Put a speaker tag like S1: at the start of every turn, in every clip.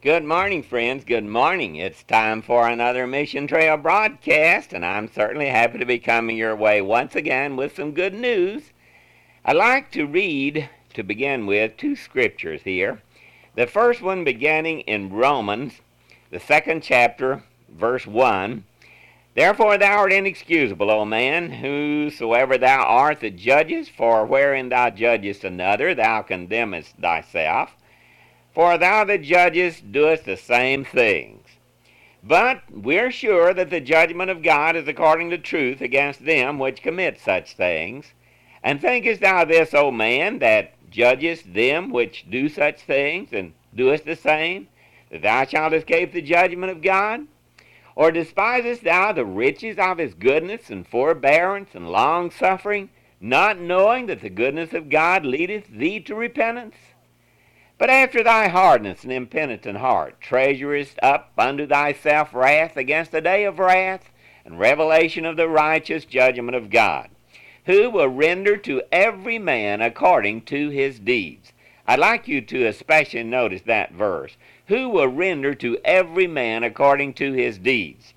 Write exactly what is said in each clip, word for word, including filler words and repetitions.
S1: Good morning, friends. Good morning. It's time for another Mission Trail broadcast, and I'm certainly happy to be coming your way once again with some good news. I'd like to read, to begin with, two scriptures here. The first one beginning in Romans, the second chapter, verse one. Therefore thou art inexcusable, O man, whosoever thou art that judgest, for wherein thou judgest another, thou condemnest thyself. For thou that judgest doest the same things. But we're sure that the judgment of God is according to truth against them which commit such things. And thinkest thou this, O man, that judgest them which do such things, and doest the same, that thou shalt escape the judgment of God? Or despisest thou the riches of his goodness and forbearance and long-suffering, not knowing that the goodness of God leadeth thee to repentance? But after thy hardness and impenitent heart treasurest up unto thyself wrath against the day of wrath and revelation of the righteous judgment of God, who will render to every man according to his deeds. I'd like you to especially notice that verse. Who will render to every man according to his deeds.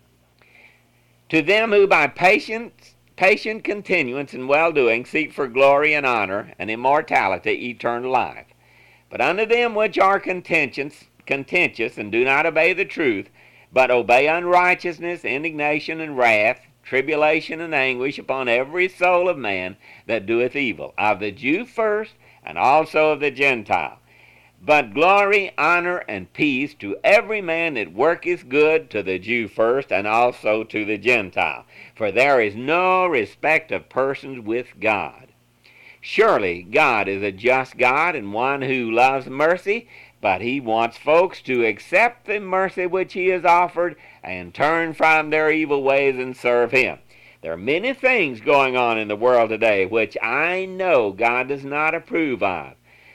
S1: To them who by patience, patient continuance in well-doing seek for glory and honor and immortality, eternal life. But unto them which are contentious, contentious and do not obey the truth, but obey unrighteousness, indignation, and wrath, tribulation and anguish upon every soul of man that doeth evil, of the Jew first, and also of the Gentile. But glory, honor, and peace to every man that worketh good, to the Jew first, and also to the Gentile. For there is no respect of persons with God. Surely God is a just God and one who loves mercy, but he wants folks to accept the mercy which he has offered and turn from their evil ways and serve him. There are many things going on in the world today which I know God does not approve of.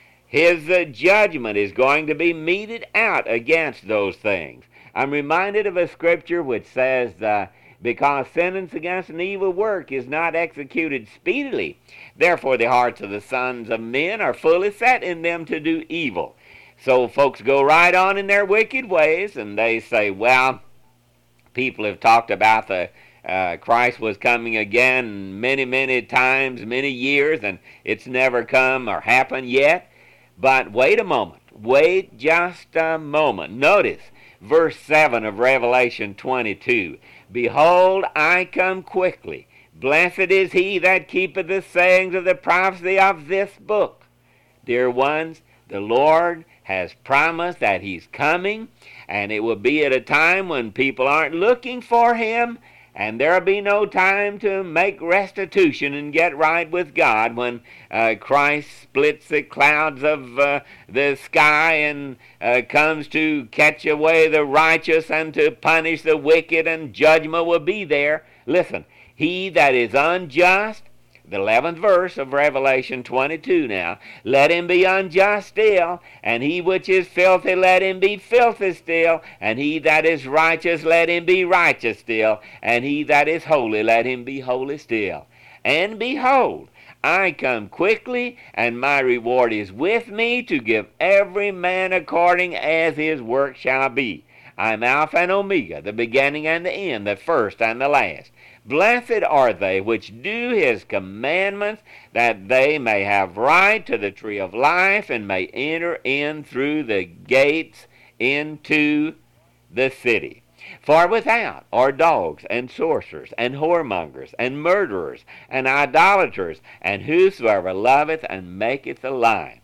S1: His uh, judgment is going to be meted out against those things. I'm reminded of a scripture which says, uh, because sentence against an evil work is not executed speedily, therefore the hearts of the sons of men are fully set in them to do evil. So folks go right on in their wicked ways, and they say, well, people have talked about the uh, Christ was coming again many, many times, many years, and it's never come or happened yet. But wait a moment. Wait just a moment. Notice verse seven of Revelation twenty-two. Behold, I come quickly. Blessed is he that keepeth the sayings of the prophecy of this book. Dear ones, the Lord has promised that he's coming, and it will be at a time when people aren't looking for him, and there'll be no time to make restitution and get right with God when uh, Christ splits the clouds of uh, the sky and uh, comes to catch away the righteous and to punish the wicked, and judgment will be there. Listen, he that is unjust, the eleventh verse of Revelation twenty-two now, let him be unjust still, and he which is filthy, let him be filthy still, and he that is righteous, let him be righteous still, and he that is holy, let him be holy still. And behold, I come quickly, and my reward is with me, to give every man according as his work shall be. I am Alpha and Omega, the beginning and the end, the first and the last. Blessed are they which do his commandments, that they may have right to the tree of life, and may enter in through the gates into the city. For without are dogs, and sorcerers, and whoremongers, and murderers, and idolaters, and whosoever loveth and maketh a lie.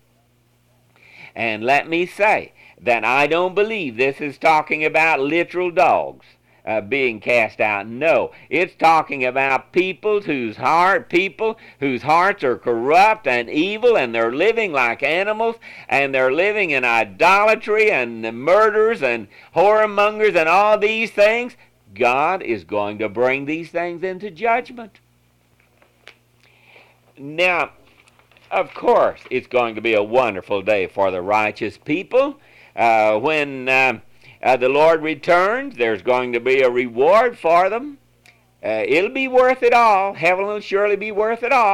S1: And let me say that I don't believe this is talking about literal dogs Uh, being cast out. No, it's talking about people whose heart, people whose hearts are corrupt and evil, and they're living like animals, and they're living in idolatry and murders and whoremongers and all these things. God is going to bring these things into judgment. Now, of course, it's going to be a wonderful day for the righteous people uh, when Uh, Uh, the Lord returns. There's going to be a reward for them. Uh, it'll be worth it all. Heaven will surely be worth it all.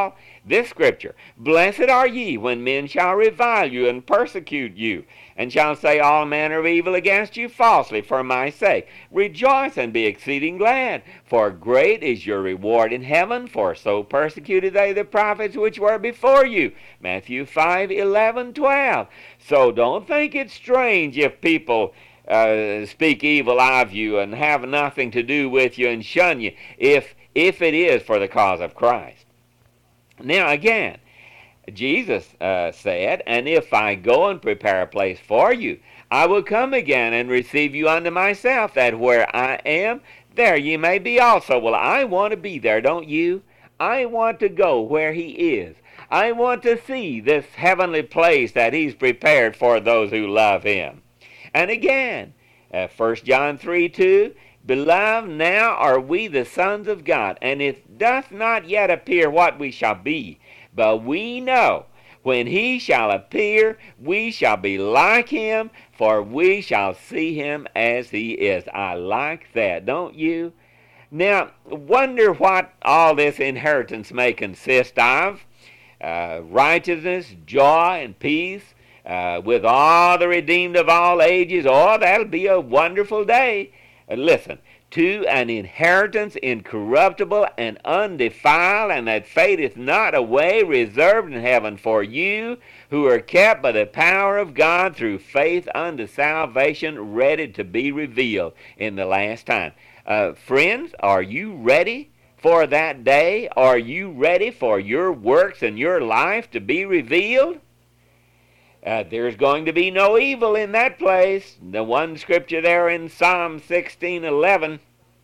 S1: this scripture, blessed are ye when men shall revile you and persecute you, and shall say all manner of evil against you falsely for my sake. Rejoice and be exceeding glad, for great is your reward in heaven, for so persecuted they the prophets which were before you. Matthew five, eleven, twelve. So don't think it's strange if people uh, speak evil of you and have nothing to do with you and shun you, if, if it is for the cause of Christ. Now again, Jesus uh, said, and if I go and prepare a place for you, I will come again and receive you unto myself, that where I am, there ye may be also. Well, I want to be there, don't you? I want to go where he is. I want to see this heavenly place that he's prepared for those who love him. And again, uh, First John three, two, Beloved, now are we the sons of God, and it doth not yet appear what we shall be. But we know when he shall appear, we shall be like him, for we shall see him as he is. I like that, don't you? Now, wonder what all this inheritance may consist of. Uh, righteousness, joy, and peace, uh, with all the redeemed of all ages. Oh, that'll be a wonderful day. Listen, to an inheritance incorruptible and undefiled, and that fadeth not away, reserved in heaven for you, who are kept by the power of God through faith unto salvation, ready to be revealed in the last time. Uh, friends, are you ready for that day? Are you ready for your works and your life to be revealed? Uh, there's going to be no evil in that place. The one scripture there in Psalm sixteen eleven,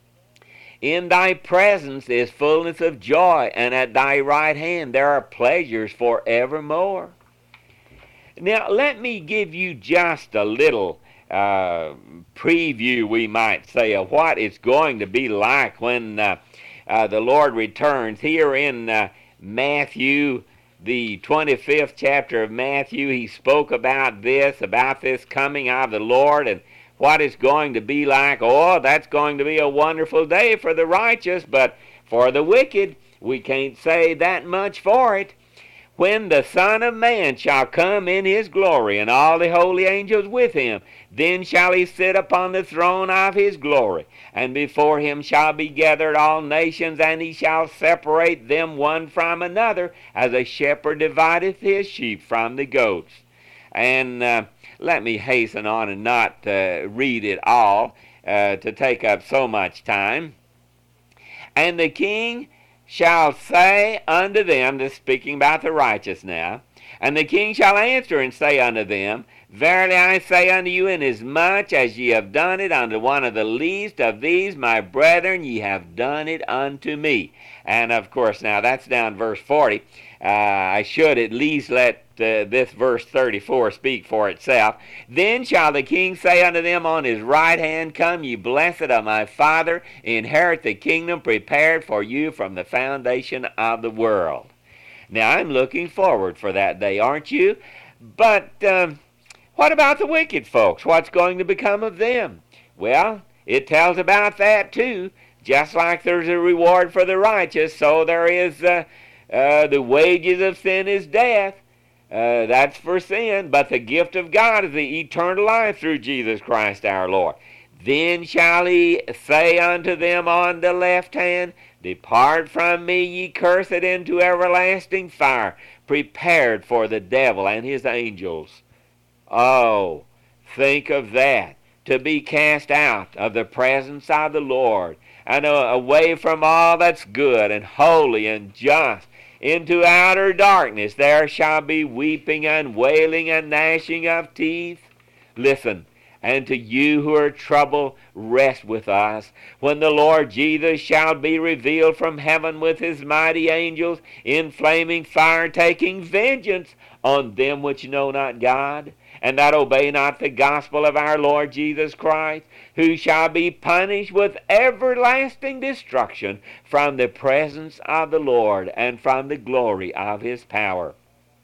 S1: in thy presence is fullness of joy, and at thy right hand there are pleasures forevermore. Now, let me give you just a little uh, preview, we might say, of what it's going to be like when uh, uh, the Lord returns. Here in uh, Matthew, the twenty-fifth chapter of Matthew, he spoke about this, about this coming of the Lord and what it's going to be like. Oh, that's going to be a wonderful day for the righteous, but for the wicked, we can't say that much for it. When the Son of Man shall come in his glory, and all the holy angels with him, then shall he sit upon the throne of his glory, and before him shall be gathered all nations, and he shall separate them one from another, as a shepherd divideth his sheep from the goats. And uh, let me hasten on and not uh, read it all uh, to take up so much time. And the king shall say unto them, this speaking about the righteous now, and the king shall answer and say unto them, Verily I say unto you, inasmuch as ye have done it unto one of the least of these my brethren, ye have done it unto me. And of course, now that's down verse forty. Uh, I should at least let uh, this verse thirty-four speak for itself. Then shall the king say unto them on his right hand, Come, ye blessed of my Father, inherit the kingdom prepared for you from the foundation of the world. Now, I'm looking forward for that day, aren't you? But um, what about the wicked folks? What's going to become of them? Well, it tells about that too. Just like there's a reward for the righteous, so there is uh, uh, the wages of sin is death. Uh, that's for sin, but the gift of God is the eternal life through Jesus Christ our Lord. Then shall he say unto them on the left hand, Depart from me, ye cursed, into everlasting fire, prepared for the devil and his angels. Oh, think of that, to be cast out of the presence of the Lord, and uh, away from all that's good and holy and just, into outer darkness. There shall be weeping and wailing and gnashing of teeth. Listen, and to you who are troubled, rest with us, when the Lord Jesus shall be revealed from heaven with his mighty angels, in flaming fire, taking vengeance on them which know not God, and that obey not the gospel of our Lord Jesus Christ, who shall be punished with everlasting destruction from the presence of the Lord and from the glory of his power.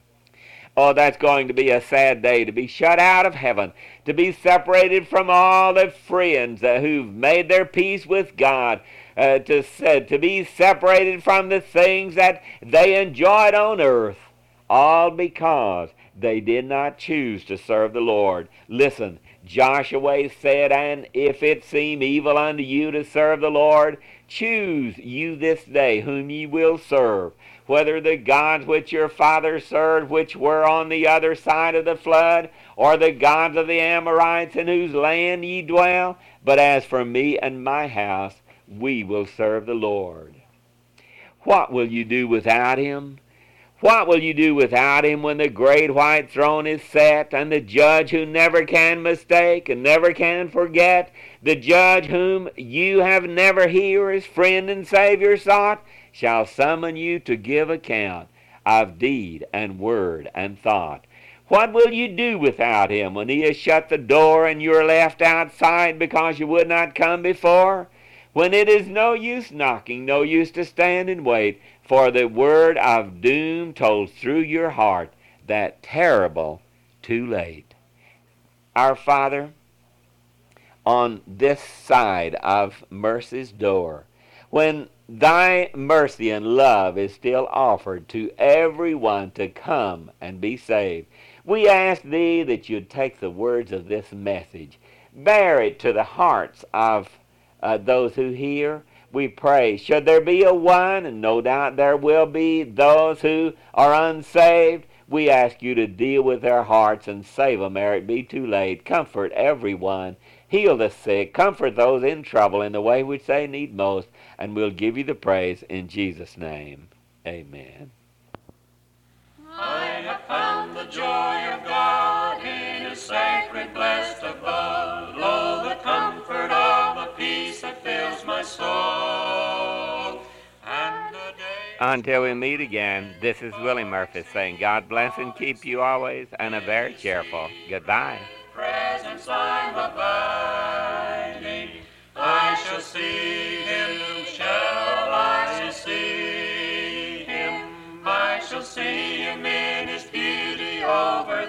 S1: Oh, that's going to be a sad day, to be shut out of heaven, to be separated from all the friends uh, who've made their peace with God, uh, to, uh, to be separated from the things that they enjoyed on earth, all because they did not choose to serve the Lord. Listen, Joshua said, and if it seem evil unto you to serve the Lord, choose you this day whom ye will serve, whether the gods which your fathers served, which were on the other side of the flood, or the gods of the Amorites in whose land ye dwell. But as for me and my house, we will serve the Lord. What will you do without him? What will you do without him when the great white throne is set, and the judge who never can mistake and never can forget, the judge whom you have never here as friend and Savior sought, shall summon you to give account of deed and word and thought? What will you do without him when he has shut the door and you are left outside because you would not come before? When it is no use knocking, no use to stand and wait for the word of doom told through your heart, that terrible too late. Our Father, on this side of mercy's door, when thy mercy and love is still offered to everyone to come and be saved, we ask thee that you'd take the words of this message, bear it to the hearts of uh, those who hear. We pray, should there be a one, and no doubt there will be those who are unsaved, we ask you to deal with their hearts and save them ere it be too late. Comfort everyone, heal the sick, comfort those in trouble in the way which they need most, and we'll give you the praise in Jesus' name. Amen.
S2: I have found the joy of God in His sacred blessed abode. Lo, the comfort of a peace that fills my soul. And the day...
S1: Until we meet again, this is Willie Murphy saying God bless and keep you always, and a very cheerful goodbye.
S2: Presence I'm abiding, I shall see Him, shall I see Him, I shall see Him in His beauty over